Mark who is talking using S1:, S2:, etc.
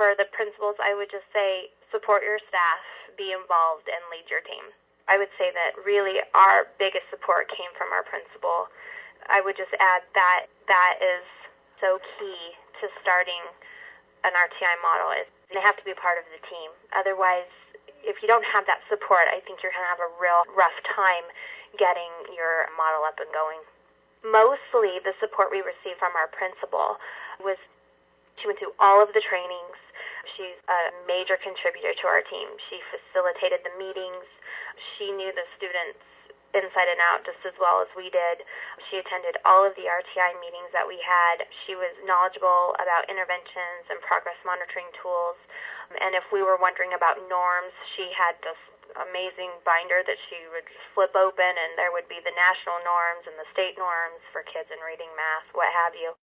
S1: For the principals, I would just say support your staff, be involved, and lead your team. I would say that really our biggest support came from our principal. I would just add that that is so key to starting an RTI model is they have to be part of the team. Otherwise, if you don't have that support, I think you're going to have a real rough time getting your model up and going. Mostly the support we received from our principal was she went through all of the trainings. She's a major contributor to our team. She facilitated the meetings. She knew the students inside and out just as well as we did. She attended all of the RTI meetings that we had. She was knowledgeable about interventions and progress monitoring tools. And if we were wondering about norms, she had this amazing binder that she would flip open, and there would be the national norms and the state norms for kids in reading, math, what have you.